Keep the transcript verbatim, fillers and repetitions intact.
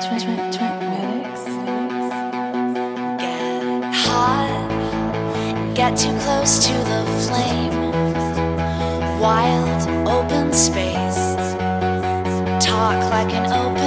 Get hot, get too close to the flame. Wild open space, talk like an open